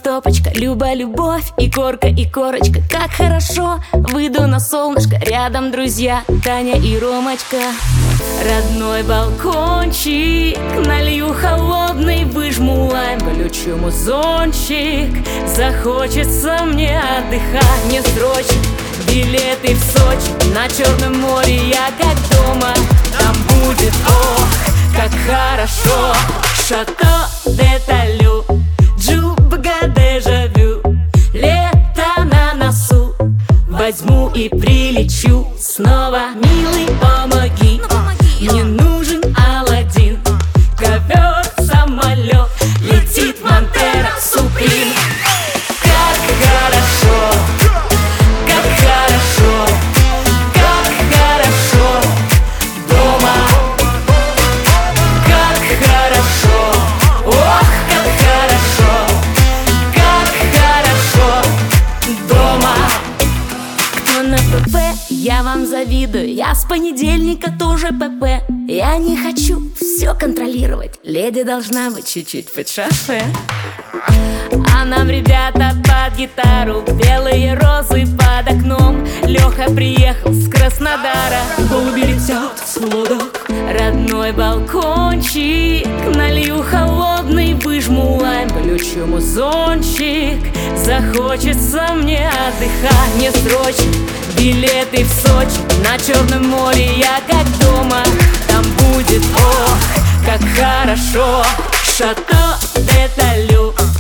стопочка, Люба, любовь и корочка. Как хорошо, выйду на солнышко, рядом друзья Таня и Ромочка. Родной балкончик, налью холодный, выжму лайм, включу музончик. Захочется мне отдыхать, мне срочно билеты в Сочи. На Черном море я как дома, там будет, ох, как хорошо. Шато де Талю, Джубга дежавю, лето на носу, возьму и прилечу снова. Милый, помоги, мне нужен Аладдин. Ковер, самолет, летит Монтера Суприм. Как хорошо, как хорошо, как хорошо дома. Как хорошо, ох, как хорошо, как хорошо дома. Кто на ПП, я вам завидую. Я с понедельника тоже ПП. Я не хочу все контролировать. Леди должна быть чуть-чуть под шофе. А нам ребята под гитару, белые розы под окном. Леха приехал с Краснодара, голуби летят в лодок. Родной балкончик, налью холодный, выжму лайм, включу музончик. Захочется мне отдыхать, мне срочно билеты в Сочи. На Черном море я как дома, там будет, ох, как хорошо. Шато де Талю,